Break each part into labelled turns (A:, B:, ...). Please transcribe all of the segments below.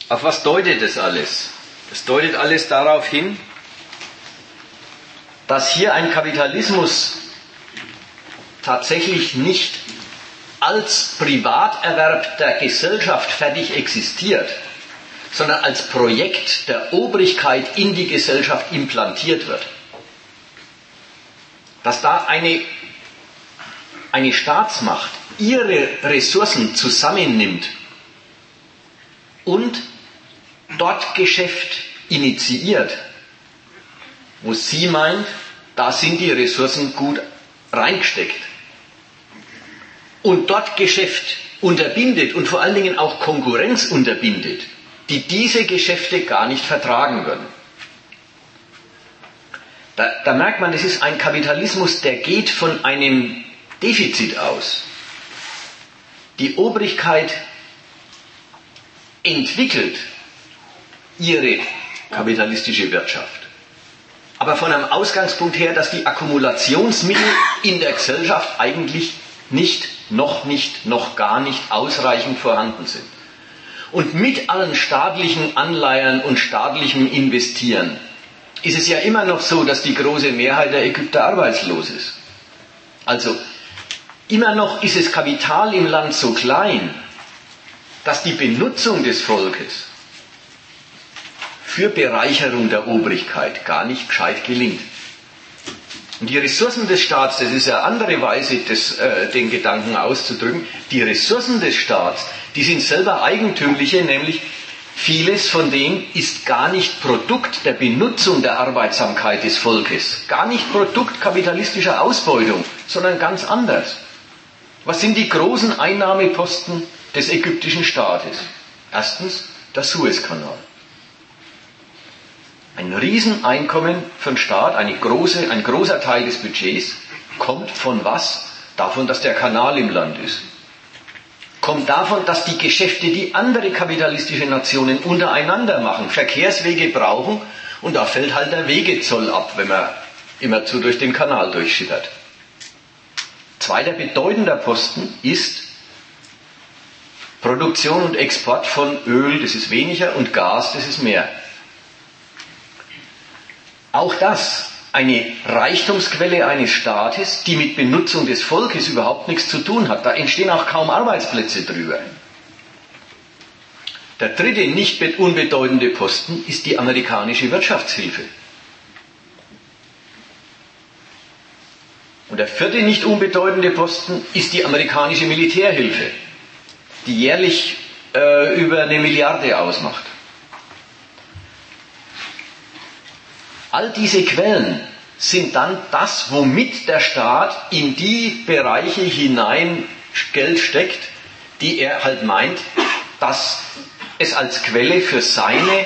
A: Auf was deutet das alles? Es deutet alles darauf hin, dass hier ein Kapitalismus tatsächlich nicht als Privaterwerb der Gesellschaft fertig existiert, sondern als Projekt der Obrigkeit in die Gesellschaft implantiert wird. Dass da eine Staatsmacht ihre Ressourcen zusammennimmt und dort Geschäft initiiert, wo sie meint, da sind die Ressourcen gut reingesteckt. Und dort Geschäft unterbindet und vor allen Dingen auch Konkurrenz unterbindet, die diese Geschäfte gar nicht vertragen würden. Da merkt man, das ist ein Kapitalismus, der geht von einem Defizit aus. Die Obrigkeit entwickelt ihre kapitalistische Wirtschaft. Aber von einem Ausgangspunkt her, dass die Akkumulationsmittel in der Gesellschaft eigentlich noch gar nicht ausreichend vorhanden sind. Und mit allen staatlichen Anleihen und staatlichem Investieren ist es ja immer noch so, dass die große Mehrheit der Ägypter arbeitslos ist. Also immer noch ist das Kapital im Land so klein, dass die Benutzung des Volkes für Bereicherung der Obrigkeit gar nicht gescheit gelingt. Und die Ressourcen des Staats, das ist eine andere Weise, den Gedanken auszudrücken, die Ressourcen des Staats, die sind selber eigentümliche, nämlich vieles von dem ist gar nicht Produkt der Benutzung der Arbeitsamkeit des Volkes, gar nicht Produkt kapitalistischer Ausbeutung, sondern ganz anders. Was sind die großen Einnahmeposten des ägyptischen Staates? Erstens der Suezkanal. Ein Rieseneinkommen für den Staat, ein großer Teil des Budgets, kommt von was? Davon, dass der Kanal im Land ist. Kommt davon, dass die Geschäfte, die andere kapitalistische Nationen untereinander machen, Verkehrswege brauchen und da fällt halt der Wegezoll ab, wenn man immerzu durch den Kanal durchschippert. Zweiter bedeutender Posten ist Produktion und Export von Öl, das ist weniger, und Gas, das ist mehr. Auch das eine Reichtumsquelle eines Staates, die mit Benutzung des Volkes überhaupt nichts zu tun hat. Da entstehen auch kaum Arbeitsplätze drüber. Der dritte nicht unbedeutende Posten ist die amerikanische Wirtschaftshilfe. Und der vierte nicht unbedeutende Posten ist die amerikanische Militärhilfe, die jährlich über 1 Milliarde ausmacht. All diese Quellen sind dann das, womit der Staat in die Bereiche hinein Geld steckt, die er halt meint, dass es als Quelle für seine,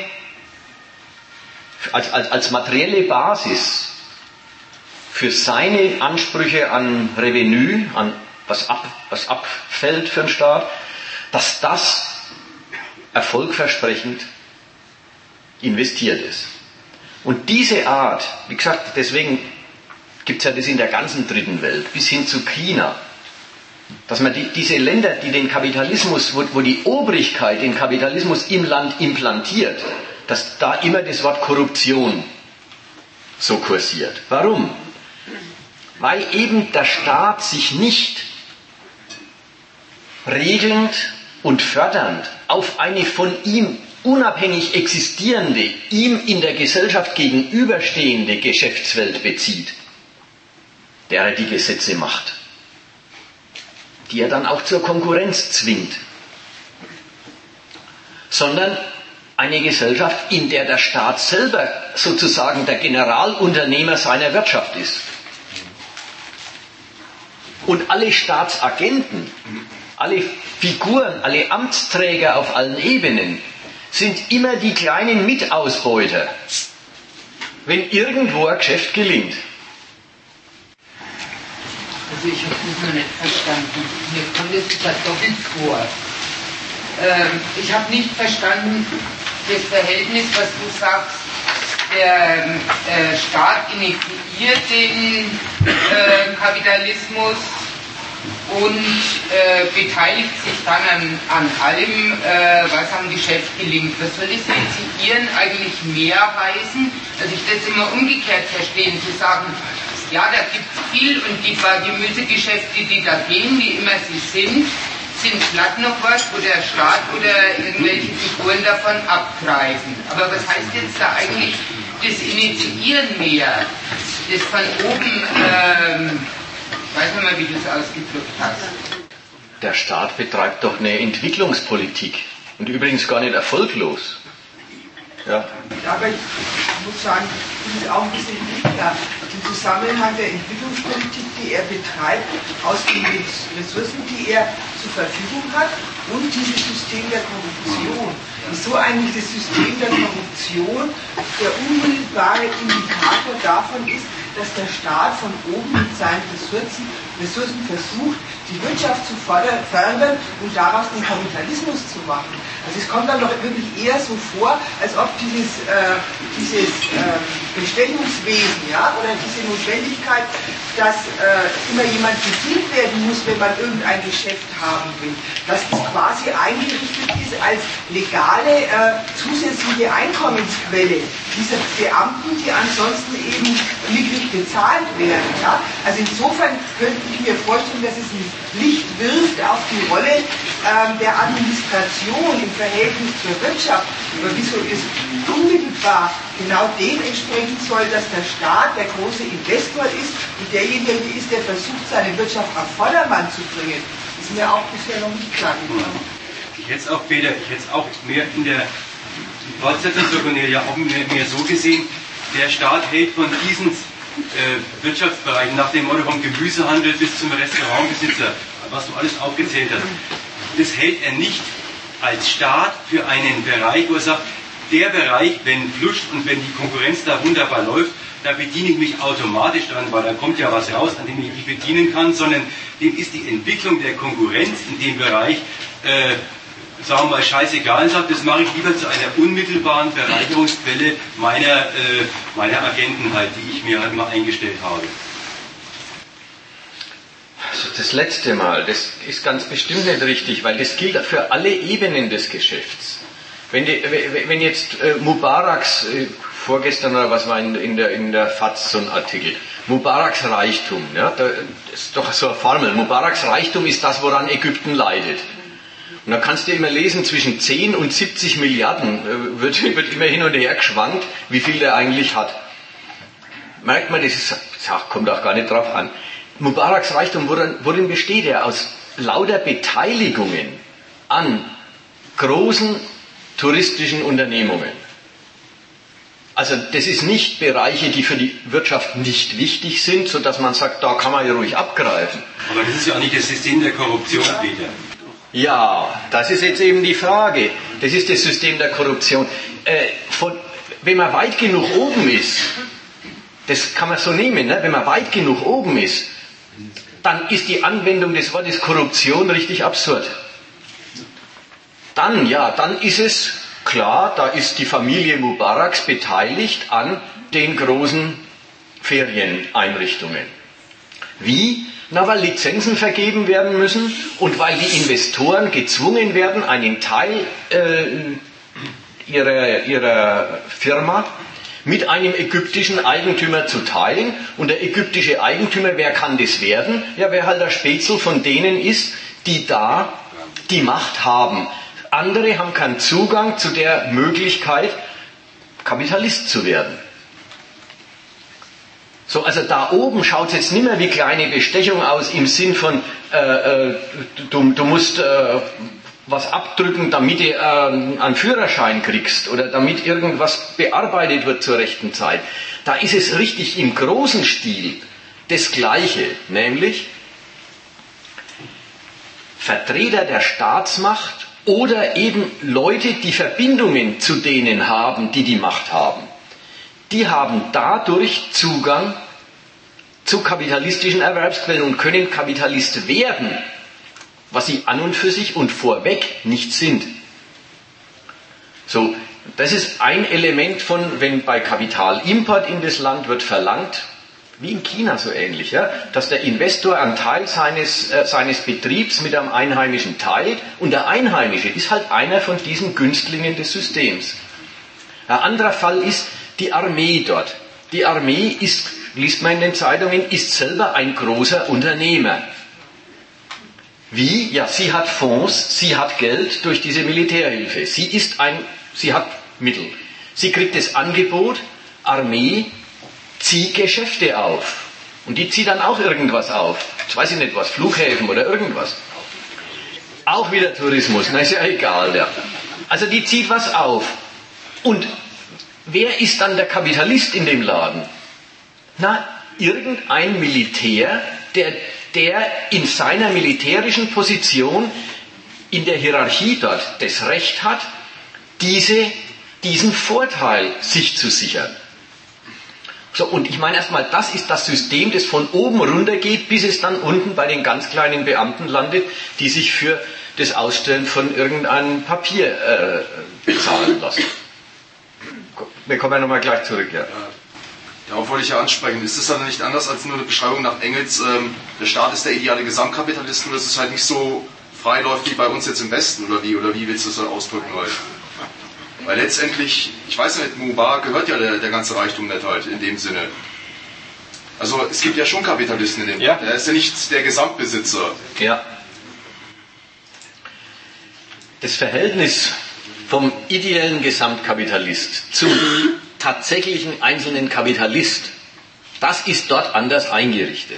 A: als materielle Basis für seine Ansprüche an Revenue, an was abfällt für den Staat, dass das erfolgversprechend investiert ist. Und diese Art, wie gesagt, deswegen gibt es ja das in der ganzen dritten Welt, bis hin zu China, dass man diese Länder, die den Kapitalismus, wo die Obrigkeit den Kapitalismus im Land implantiert, dass da immer das Wort Korruption so kursiert. Warum? Weil eben der Staat sich nicht regelnd und fördernd auf eine von ihm unabhängig existierende, ihm in der Gesellschaft gegenüberstehende Geschäftswelt bezieht, der er die Gesetze macht, die er dann auch zur Konkurrenz zwingt, sondern eine Gesellschaft, in der der Staat selber sozusagen der Generalunternehmer seiner Wirtschaft ist. Und alle Staatsagenten, alle Figuren, alle Amtsträger auf allen Ebenen sind immer die kleinen Mitausbeuter, wenn irgendwo ein Geschäft gelingt.
B: Also ich habe das noch nicht verstanden. Mir kommt es da doppelt vor. Ich habe nicht verstanden das Verhältnis, was du sagst, der Staat initiiert den Kapitalismus und beteiligt sich dann an allem, was am Geschäft gelingt. Was soll das Initiieren eigentlich mehr heißen? Also ich das immer umgekehrt verstehen, zu sagen, ja, da gibt es viel und die paar Gemüsegeschäfte, die da gehen, wie immer sie sind glatt noch was, wo der Staat oder irgendwelche Figuren davon abgreifen. Aber was heißt jetzt da eigentlich das Initiieren mehr? Das von oben, weiß nicht mal, wie du es ausgedrückt hast.
A: Der Staat betreibt doch eine Entwicklungspolitik und übrigens gar nicht erfolglos. Ja.
C: Aber ich muss sagen, das ist auch ein bisschen wichtiger. Den Zusammenhang der Entwicklungspolitik, die er betreibt, aus den Ressourcen, die er zur Verfügung hat, und dieses System der Korruption. Wieso eigentlich das System der Korruption der unmittelbare Indikator davon ist, dass der Staat von oben mit seinen Ressourcen versucht, die Wirtschaft zu fördern und daraus den Kapitalismus zu machen. Also es kommt dann doch wirklich eher so vor, als ob dieses Bestechungswesen, ja, oder diese Notwendigkeit, dass immer jemand bedient werden muss, wenn man irgendein Geschäft haben will, dass das quasi eingerichtet ist als legale zusätzliche Einkommensquelle dieser Beamten, die ansonsten eben mickrig bezahlt werden. Ja? Also insofern könnte ich mir vorstellen, dass es ein Licht wirft auf die Rolle der Administration im Verhältnis zur Wirtschaft. Aber wieso es unmittelbar genau dem entsprechen soll, dass der Staat der große Investor ist und derjenige ist, der versucht, seine Wirtschaft auf Vordermann zu bringen, ist mir auch bisher noch nicht klar geworden.
D: Ich hätte es auch mehr in der Fortsetzung zur Cornelia auch mehr so gesehen, der Staat hält von diesen Wirtschaftsbereichen nach dem Motto vom Gemüsehandel bis zum Restaurantbesitzer, was du alles aufgezählt hast, das hält er nicht als Staat für einen Bereich, wo er sagt, der Bereich, wenn fluscht und wenn die Konkurrenz da wunderbar läuft, da bediene ich mich automatisch dran, weil da kommt ja was raus, an dem ich mich bedienen kann, sondern dem ist die Entwicklung der Konkurrenz in dem Bereich, sagen wir mal, scheißegal, sagt, das mache ich lieber zu einer unmittelbaren Bereicherungsquelle meiner Agenten halt, die ich mir halt mal eingestellt habe.
A: Also das letzte Mal, das ist ganz bestimmt nicht richtig, weil das gilt für alle Ebenen des Geschäfts. Wenn jetzt Mubaraks, vorgestern oder was war in der FAZ so ein Artikel, Mubaraks Reichtum, ja, das ist doch so eine Formel, Mubaraks Reichtum ist das, woran Ägypten leidet. Und da kannst du immer lesen, zwischen 10 und 70 Milliarden wird immer hin und her geschwankt, wie viel der eigentlich hat. Merkt man, kommt auch gar nicht drauf an. Mubaraks Reichtum, worin besteht er? Aus lauter Beteiligungen an großen touristischen Unternehmungen. Also das ist nicht Bereiche, die für die Wirtschaft nicht wichtig sind, sodass man sagt, da kann man ja ruhig abgreifen.
D: Aber das ist ja auch nicht das System der Korruption, Peter.
A: Ja, das ist jetzt eben die Frage. Das ist das System der Korruption. Wenn man weit genug oben ist, das kann man so nehmen, ne? Wenn man weit genug oben ist, dann ist die Anwendung des Wortes Korruption richtig absurd. Dann ist es klar, da ist die Familie Mubaraks beteiligt an den großen Ferieneinrichtungen. Wie? Na, weil Lizenzen vergeben werden müssen und weil die Investoren gezwungen werden, einen Teil ihrer Firma mit einem ägyptischen Eigentümer zu teilen. Und der ägyptische Eigentümer, wer kann das werden? Ja, wer halt der Spätzle von denen ist, die da die Macht haben. Andere haben keinen Zugang zu der Möglichkeit, Kapitalist zu werden. So, also da oben schaut es jetzt nicht mehr wie kleine Bestechung aus im Sinn von, du musst was abdrücken, damit du einen Führerschein kriegst oder damit irgendwas bearbeitet wird zur rechten Zeit. Da ist es richtig im großen Stil das Gleiche, nämlich Vertreter der Staatsmacht oder eben Leute, die Verbindungen zu denen haben, die die Macht haben. Die haben dadurch Zugang zu kapitalistischen Erwerbsquellen und können Kapitalist werden, was sie an und für sich und vorweg nicht sind. So, das ist ein Element von, wenn bei Kapitalimport in das Land wird verlangt, Wie in China so ähnlich, ja? Dass der Investor einen Teil seines Betriebs mit einem Einheimischen teilt und der Einheimische ist halt einer von diesen Günstlingen des Systems. Ein anderer Fall ist die Armee dort. Die Armee ist, liest man in den Zeitungen, ist selber ein großer Unternehmer. Wie? Ja, sie hat Fonds, sie hat Geld durch diese Militärhilfe. Sie hat Mittel. Sie kriegt das Angebot, Armee, zieh Geschäfte auf. Und die zieht dann auch irgendwas auf. Jetzt weiß ich nicht was, Flughäfen oder irgendwas. Auch wieder Tourismus, na ist ja egal. Ja. Also die zieht was auf. Und wer ist dann der Kapitalist in dem Laden? Na, irgendein Militär, der in seiner militärischen Position in der Hierarchie dort das Recht hat, diesen Vorteil sich zu sichern. So, und ich meine erstmal, das ist das System, das von oben runter geht, bis es dann unten bei den ganz kleinen Beamten landet, die sich für das Ausstellen von irgendeinem Papier bezahlen lassen. Wir kommen ja nochmal gleich zurück, ja.
E: Darauf wollte ich ja ansprechen. Ist das dann nicht anders als nur eine Beschreibung nach Engels, der Staat ist der ideale Gesamtkapitalist und das ist halt nicht so frei läuft wie bei uns jetzt im Westen, oder wie willst du das ausdrücken heute? Weil letztendlich, ich weiß nicht, Mubarak gehört ja der ganze Reichtum nicht halt in dem Sinne. Also es gibt ja schon Kapitalisten in dem Land. Er ist ja nicht der Gesamtbesitzer.
A: Ja. Das Verhältnis vom ideellen Gesamtkapitalist zum tatsächlichen einzelnen Kapitalist, das ist dort anders eingerichtet.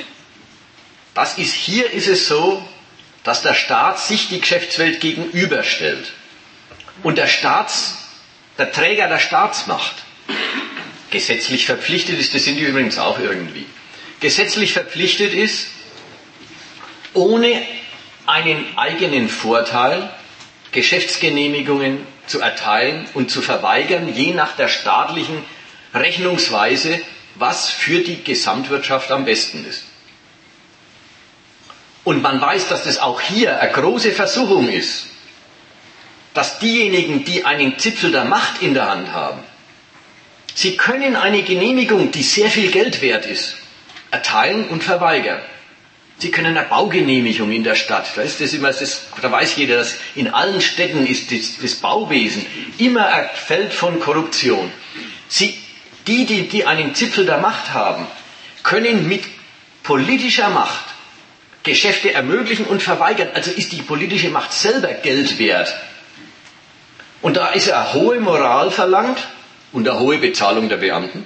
A: Hier ist es so, dass der Staat sich die Geschäftswelt gegenüberstellt. Und der Träger der Staatsmacht, gesetzlich verpflichtet ist, das sind die übrigens auch irgendwie, gesetzlich verpflichtet ist, ohne einen eigenen Vorteil Geschäftsgenehmigungen zu erteilen und zu verweigern, je nach der staatlichen Rechnungsweise, was für die Gesamtwirtschaft am besten ist. Und man weiß, dass das auch hier eine große Versuchung ist, dass diejenigen, die einen Zipfel der Macht in der Hand haben, sie können eine Genehmigung, die sehr viel Geld wert ist, erteilen und verweigern. Sie können eine Baugenehmigung in der Stadt, da weiß jeder, dass in allen Städten ist das Bauwesen immer ein Feld von Korruption. Die einen Zipfel der Macht haben, können mit politischer Macht Geschäfte ermöglichen und verweigern. Also ist die politische Macht selber Geld wert. Und da ist eine hohe Moral verlangt und eine hohe Bezahlung der Beamten,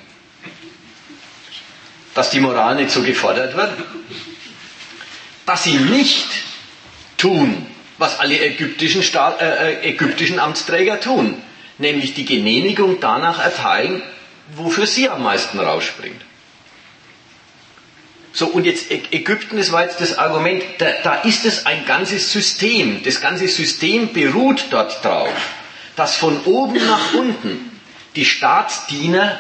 A: dass die Moral nicht so gefordert wird, dass sie nicht tun, was alle ägyptischen Amtsträger tun, nämlich die Genehmigung danach erteilen, wofür sie am meisten rausspringt. So, und jetzt Ägypten, das war jetzt das Argument, da ist es ein ganzes System, das ganze System beruht dort drauf, dass von oben nach unten die Staatsdiener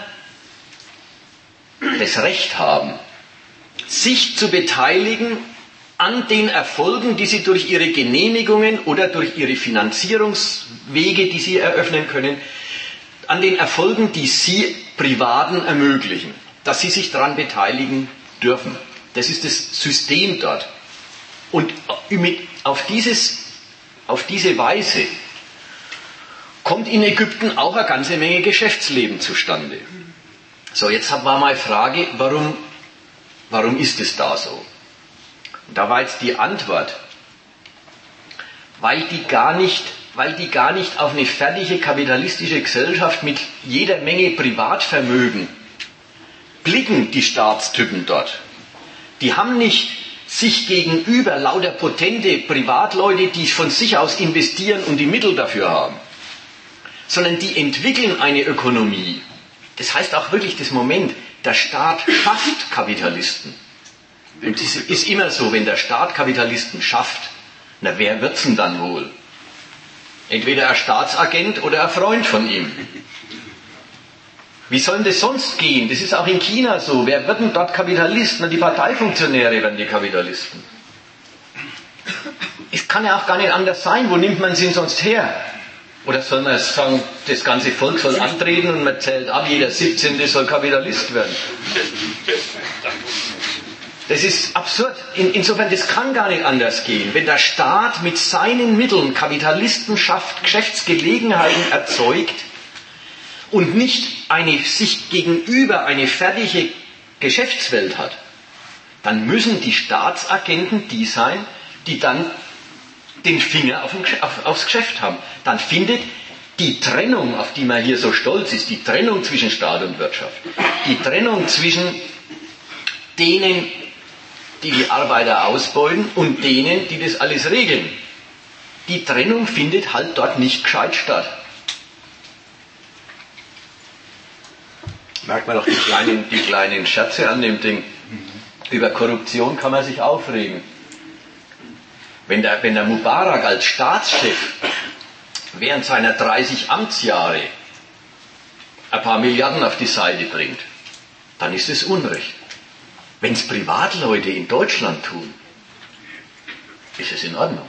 A: das Recht haben, sich zu beteiligen an den Erfolgen, die sie durch ihre Genehmigungen oder durch ihre Finanzierungswege, die sie eröffnen können, an den Erfolgen, die sie Privaten ermöglichen, dass sie sich daran beteiligen dürfen. Das ist das System dort. Und auf diese Weise kommt in Ägypten auch eine ganze Menge Geschäftsleben zustande. So, jetzt war meine Frage, warum ist es da so? Und da war jetzt die Antwort, weil die gar nicht auf eine fertige kapitalistische Gesellschaft mit jeder Menge Privatvermögen blicken, die Staatstypen dort. Die haben nicht sich gegenüber lauter potente Privatleute, die von sich aus investieren und die Mittel dafür haben, sondern die entwickeln eine Ökonomie. Das heißt auch wirklich das Moment, der Staat schafft Kapitalisten. Und es ist immer so, wenn der Staat Kapitalisten schafft, na wer wird's denn dann wohl? Entweder ein Staatsagent oder ein Freund von ihm. Wie soll denn das sonst gehen? Das ist auch in China so. Wer wird denn dort Kapitalist? Na, die Parteifunktionäre werden die Kapitalisten. Es kann ja auch gar nicht anders sein. Wo nimmt man sie denn sonst her? Oder soll man sagen, das ganze Volk soll antreten und man zählt ab, jeder 17. soll Kapitalist werden? Das ist absurd. Insofern, das kann gar nicht anders gehen. Wenn der Staat mit seinen Mitteln Kapitalisten schafft, Geschäftsgelegenheiten erzeugt und nicht sich gegenüber eine fertige Geschäftswelt hat, dann müssen die Staatsagenten die sein, die dann den Finger aufs Geschäft haben. Dann findet die Trennung, auf die man hier so stolz ist, die Trennung zwischen Staat und Wirtschaft, die Trennung zwischen denen, die Arbeiter ausbeuten und denen, die das alles regeln. Die Trennung findet halt dort nicht gescheit statt. Merkt man doch die kleinen Scherze an dem Ding. Über Korruption kann man sich aufregen. Wenn der Mubarak als Staatschef während seiner 30 Amtsjahre ein paar Milliarden auf die Seite bringt, dann ist es Unrecht. Wenn es Privatleute in Deutschland tun, ist es in Ordnung.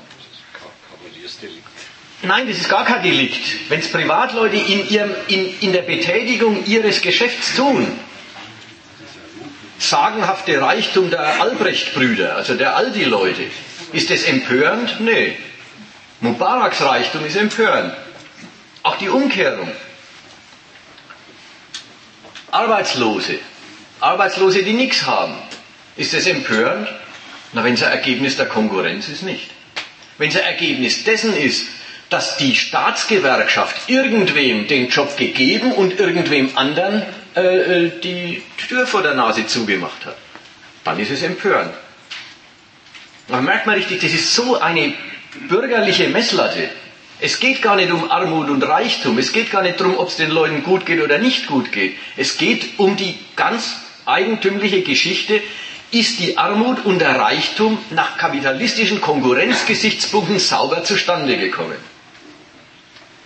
A: Nein, das ist gar kein Delikt. Wenn es Privatleute in der Betätigung ihres Geschäfts tun, sagenhafte Reichtum der Albrecht-Brüder, also der Aldi-Leute, ist das empörend? Nee. Mubaraks Reichtum ist empörend. Auch die Umkehrung. Arbeitslose, die nichts haben. Ist das empörend? Na, wenn es ein Ergebnis der Konkurrenz ist, nicht. Wenn es ein Ergebnis dessen ist, dass die Staatsgewerkschaft irgendwem den Job gegeben und irgendwem anderen die Tür vor der Nase zugemacht hat, dann ist es empörend. Da merkt man richtig, das ist so eine bürgerliche Messlatte. Es geht gar nicht um Armut und Reichtum, es geht gar nicht darum, ob es den Leuten gut geht oder nicht gut geht. Es geht um die ganz eigentümliche Geschichte, ist die Armut und der Reichtum nach kapitalistischen Konkurrenzgesichtspunkten sauber zustande gekommen.